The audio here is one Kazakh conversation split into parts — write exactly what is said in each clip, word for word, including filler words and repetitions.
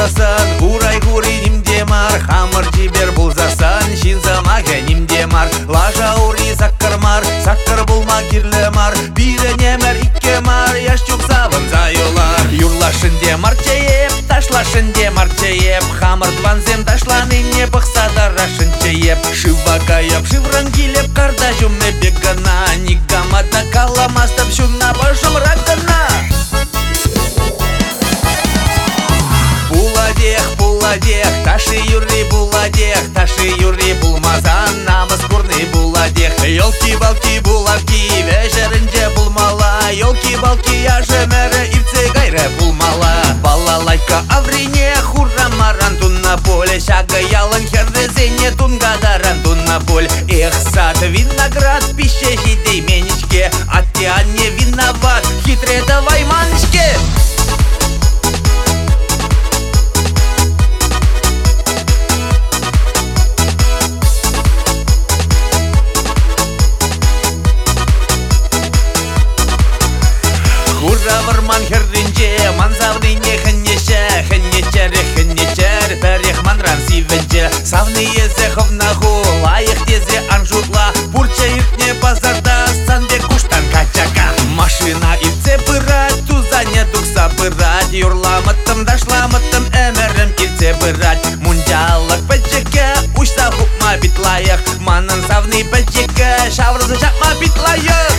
булзасын, урай гури нимде мар, хамыр жибер булзасын, шинзамаге нимде мар, лажа ури саккар мар, саккар булма кирле мар, бире немер икке мар, яш чуксавын заюлар. Юрлашын де марчаеп, ташлашын де марчаеп, хамыр тванзем ташланы не пықса дарашын чаеп, шивагаяп, шивран килеп, карда жумне бегана, нигамада каламастап шуна башым ракана. Буладех, буладех, таши юри буладех, таши юри булмазан, намыс курны буладех. Ёлки-балки булавки, вежерінде булмала, ёлки-балки яжемере ивце гайре булмала. Балалайка аврине хура марантун на поле, шага ялын хердезене тунгадаран тун на поле. Эх, сад, виноград, пища жидей менечке, а ты не виноват, хитре давай манечке. Хура варман хердинже, манзавныне хеннеше, хеннечере хеннечер, перех манран сивенже, савны езе ховнаху, лайых тезе анжутла, пурча иртне базарда, санде куштан качака. Машина ирце пырать, тузане дукса пырать, юрламыттым дашламыттым эмерем ирце пырать. Мунджалык пәчеке, учса хупма битлайых, манын савны пәчеке, шаврызы жапма битлайых.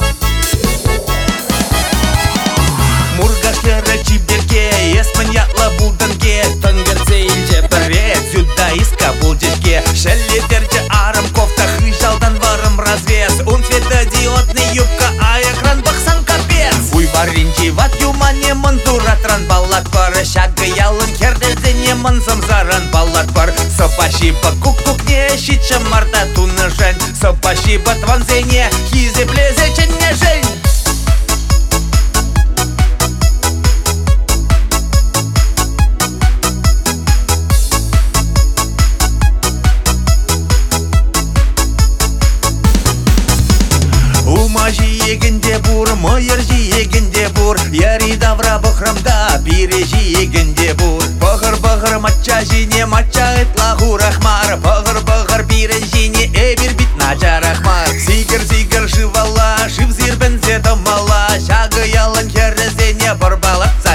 Мургашлері чибдерге, есмін ятла булданге, төнгерце илже бірет, зюда иска булдешге. Шеллетерже арым кофта, хыжалдан варым развес, он светодиодный юбка, а экран бақсан капец. Уй варинчи ват юмане мантуратран баллак бар, шагы ялын хердезене мансам заран баллак бар. Сопашиба кук-кукне, щитча марда туны жень, сопашиба тванзене, хизе плезе ченне жень. Жиегінде бур, мойыр жиегінде бур, яри давра бұхрамда, бире жиегінде бур. Бұғыр-бұғыр матча жине, матча этла хурахмар, бұғыр-бұғыр бире жине, эбір бит нача рахмар. Сигір-сигір жывала, жив зирбен зетомала, шағы ялын херезене, борбалап